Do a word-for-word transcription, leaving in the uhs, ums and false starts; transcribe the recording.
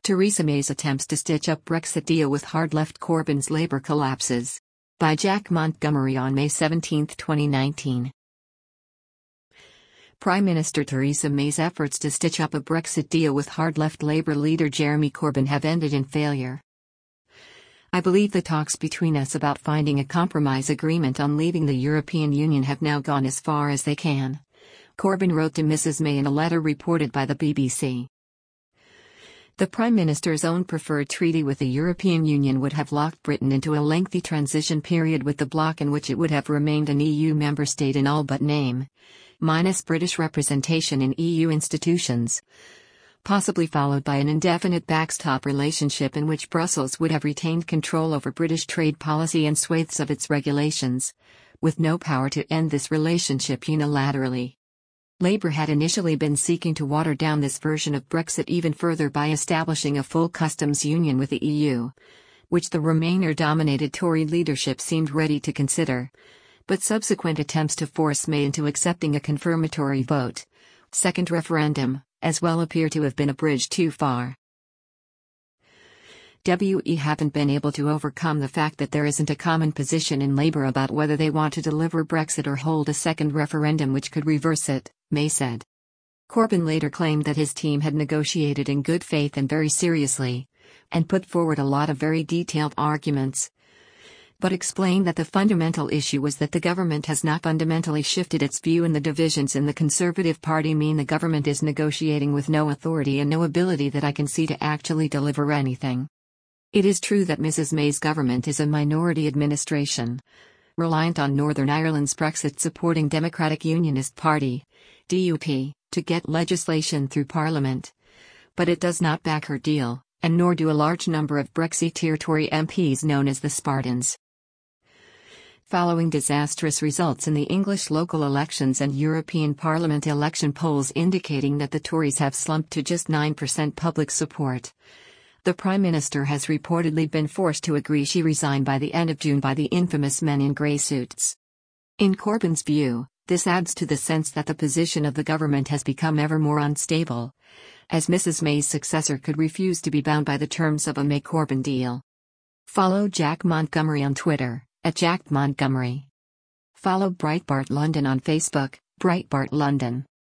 Theresa May's attempts to stitch up Brexit deal with hard left Corbyn's Labour collapses. By Jack Montgomery on May seventeenth, twenty nineteen. Prime Minister Theresa May's efforts to stitch up a Brexit deal with hard left Labour leader Jeremy Corbyn have ended in failure. I believe the talks between us about finding a compromise agreement on leaving the European Union have now gone as far as they can, Corbyn wrote to Missus May in a letter reported by the B B C. The Prime Minister's own preferred treaty with the European Union would have locked Britain into a lengthy transition period with the bloc in which it would have remained an E U member state in all but name, minus British representation in E U institutions, possibly followed by an indefinite backstop relationship in which Brussels would have retained control over British trade policy and swathes of its regulations, with no power to end this relationship unilaterally. Labour had initially been seeking to water down this version of Brexit even further by establishing a full customs union with the E U, which the Remainer-dominated Tory leadership seemed ready to consider, but subsequent attempts to force May into accepting a confirmatory vote, second referendum, as well appear to have been a bridge too far. We haven't been able to overcome the fact that there isn't a common position in Labour about whether they want to deliver Brexit or hold a second referendum which could reverse it, May said. Corbyn later claimed that his team had negotiated in good faith and very seriously, and put forward a lot of very detailed arguments, but explained that the fundamental issue was that the government has not fundamentally shifted its view, and the divisions in the Conservative Party mean the government is negotiating with no authority and no ability that I can see to actually deliver anything. It is true that Missus May's government is a minority administration, reliant on Northern Ireland's Brexit-supporting Democratic Unionist Party, D U P, to get legislation through Parliament. But it does not back her deal, and nor do a large number of Brexiteer Tory M Ps known as the Spartans. Following disastrous results in the English local elections and European Parliament election polls indicating that the Tories have slumped to just nine percent public support, the Prime Minister has reportedly been forced to agree she resign by the end of June by the infamous men in grey suits. In Corbyn's view, this adds to the sense that the position of the government has become ever more unstable, as Missus May's successor could refuse to be bound by the terms of a May-Corbyn deal. Follow Jack Montgomery on Twitter, at Jack Montgomery. Follow Breitbart London on Facebook, Breitbart London.